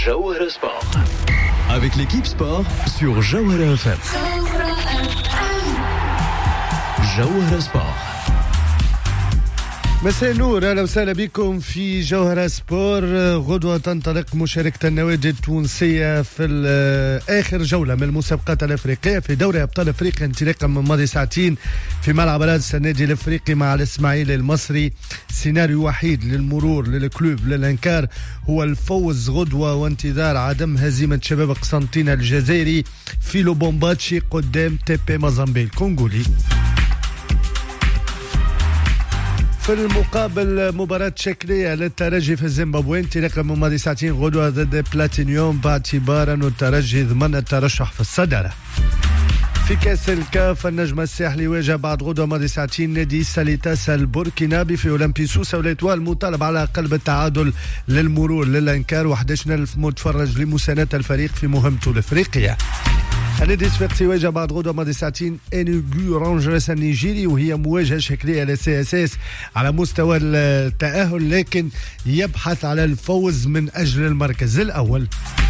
Jawhara Sport. Avec l'équipe sport sur Jawhara FM. Jawhara Sport. مساء النور، اهلا وسهلا بكم في جوهرة سبور. غدوة تنطلق مشاركة النوادي التونسية في آخر جولة من المسابقات الأفريقية في دوري أبطال أفريقيا انطلاقا من ماضي ساعتين في ملعب رادس النادي الأفريقي مع الإسماعيلي المصري. سيناريو وحيد للمرور للكلوب للأنكار هو الفوز غدوة وانتظار عدم هزيمة شباب قسنطينة الجزائري في لوبومباتشي قدام تيبي مازامبي الكونغولي. في المقابل مباراة شكلية للترجي في الزيمبابوي انطلاقا من ماضي ساعتين غدوة ضد بلاتينيوم باعتبار أن الترجي ضمن الترشح في الصدارة. في كأس الكاف النجم الساحلي واجه بعد غدوة ماضي ساعتين نادي ساليتاس البوركينابي في أولمبي سوسة والإتوال مطالب على قلب التعادل للمرور للأنكار 11,000 متفرج لمساندة الفريق في مهمته الأفريقية. النادي الصفاقسي واجه بعد غدوة ماضي ساعتين انيغو رانجرز النيجيري وهي مواجهة شكلية للسي على مستوى التأهل، لكن يبحث على الفوز من أجل المركز الأول.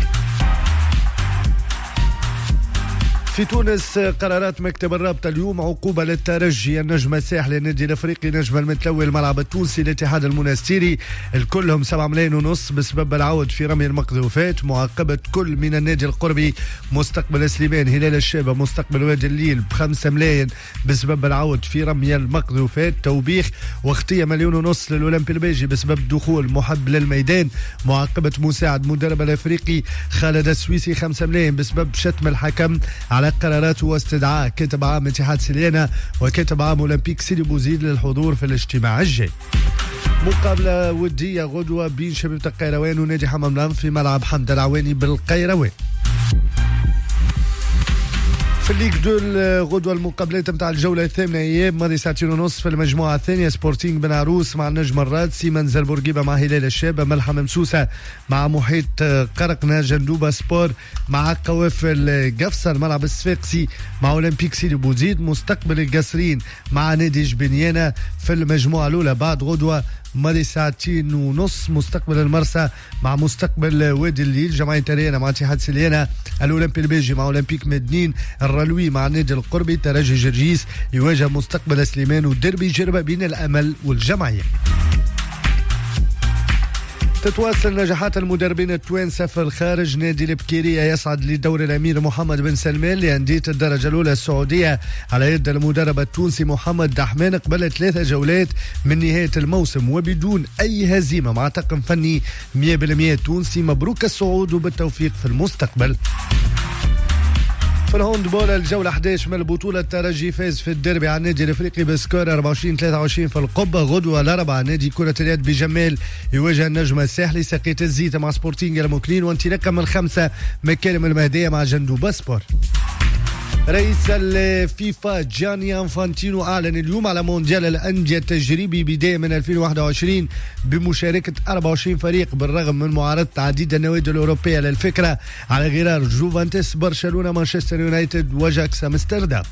في تونس قرارات مكتب الرابطة اليوم عقوبة للترجي النجم الساحلي النادي الافريقي نجم المتلوي الملعب التونسي الاتحاد المنستيري الكلهم 7 ملايين ونص بسبب العود في رمي المقذوفات. معاقبة كل من النادي القربي مستقبل سليمان هلال الشابة مستقبل وادي الليل ب5 ملايين بسبب العود في رمي المقذوفات. توبيخ واختية 1.5 مليون للأولمبي البيجي بسبب دخول محب للميدان. معاقبة مساعد مدرب الافريقي خالد السويسي 5 ملايين بسبب شتم الحكم على قرارات واستدعاء كاتب عام اتحاد سليانة وكاتب عام أولمبيك سيدي بوزيد للحضور في الاجتماع الجاي. مقابلة ودية غدوة بين شبيبة القيروان ونادي حمام الأنف في ملعب حمد العواني بالقيروان. في الليج دول غدوة المقابلات متاع الجولة الثامنة اياب ماضي ساعتين ونص في المجموعة الثانية سبورتينغ بن عروس مع النجم الرادسي، منزل بورقيبة مع هلال الشابة، ملحم مسوسة مع محيط قرقنا، جندوبة سبور مع قوافل قفصة، ملعب الصفاقسي مع أولمبيك سيدي بوزيد، مستقبل القصرين مع نادي جبنيانة في المجموعة الأولى. بعد غدوة ماضي ساعتين ونص مستقبل المرسى مع مستقبل وادي الليل، جمعية ريانا مع اتحاد سليانة، الأولمبي البيجي مع أولمبيك مدنين، الرلوي مع النادي القربي، ترجي جرجيس يواجه مستقبل سليمان، والدربي جربة بين الأمل والجمعية. تتواصل نجاحات المدربين التوانسة في الخارج. نادي البكيرية يصعد لدور الأمير محمد بن سلمان لأندية الدرجة الأولى السعودية على يد المدرب التونسي محمد دحمان قبل 3 جولات من نهاية الموسم وبدون أي هزيمة مع طاقم فني 100% تونسي. مبروك الصعود وبالتوفيق في المستقبل. في الهاندبول الجولة 11 من البطولة الترجي فاز في الديربي على النادي الافريقي بسكور 24-23 في القبة. غدوة الأربعاء نادي كرة اليد بجمال يواجه النجم الساحلي، ساقية الزيت مع سبورتينغ الموكلين، وانطلاقا من 5 مكارم المهدية مع جندوبة سبور. رئيس الفيفا جاني انفانتينو أعلن اليوم على مونديال الأندية التجريبي بداية من 2021 بمشاركة 24 فريق بالرغم من معارضة عديد النوادي الأوروبية للفكرة على غرار جوفانتس، برشلونة، مانشستر يونايتد وجاكس أمستردام.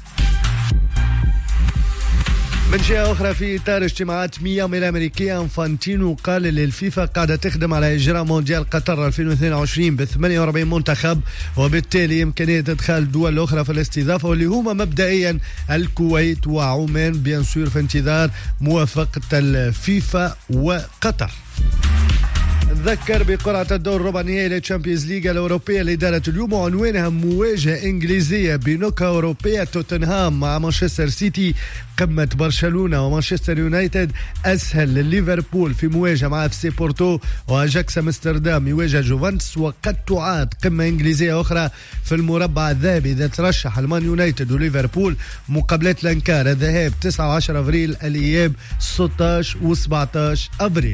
من جهة أخرى في إطار اجتماعات ميامي الأمريكية انفانتينو قال للفيفا قاعدة تخدم على إجراء مونديال قطر 2022 ب 48 منتخب وبالتالي إمكانية إدخال دول أخرى في الاستضافة واللي هما مبدئيا الكويت وعمان بيان سور في انتظار موافقة الفيفا وقطر. نذكر بقرعة الدور ربع نهائي للتشامبيونز ليج الأوروبية لإدارة اليوم وعنوانها مواجهة إنجليزية بنوكا أوروبية، توتنهام مع مانشستر سيتي، قمة برشلونة ومانشستر يونايتد، أسهل لليفربول في مواجهة مع FC بورتو، وأجاكس أمستردام يواجه جوفانتس. وقد تعاد قمة إنجليزية أخرى في المربع الذهبي إذا ترشح المان يونايتد وليفربول. مقابلات الأنكار الذهاب 9 و10 أبريل، الإياب 16 و17 أبريل.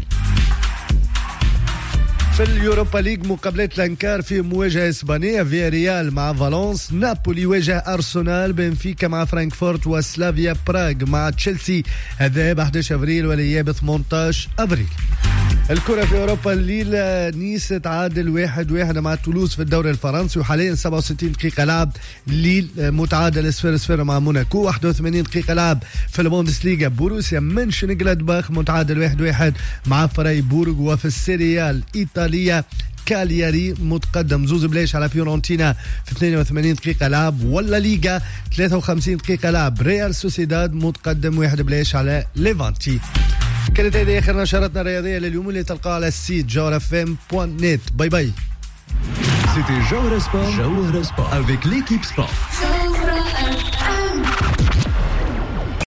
في اليوروبا ليج مقابلات الأنكار في مواجهة إسبانية، فياريال مع فالنس، نابولي يواجه أرسنال، بنفيكا مع فرانكفورت، وسلافيا براغ مع تشيلسي، الذهاب 11 أبريل والإياب 18 أبريل. الكرة في أوروبا الليل، نيس تعادل 1-1 مع تولوز في الدوري الفرنسي وحاليا 67 دقيقة لعب. ليل متعادل 0-0 مع موناكو. 81 دقيقة لعب في البوندسليغا، بوروسيا منشنجلادباخ متعادل 1-1 مع فرايبورغ. وفي السيريال إيطاليا كالياري متقدم 2-0 على فيورنتينا في 82 دقيقة لعب. ولا ليغا 53 دقيقة لعب ريال سوسيداد متقدم 1-0 على ليفانتي. كانت هذه آخر نشراتنا الرياضية لليوم اللي تلقاها على السيت jawrafm.net. باي باي. C'était Jawara Sport avec l'équipe sport.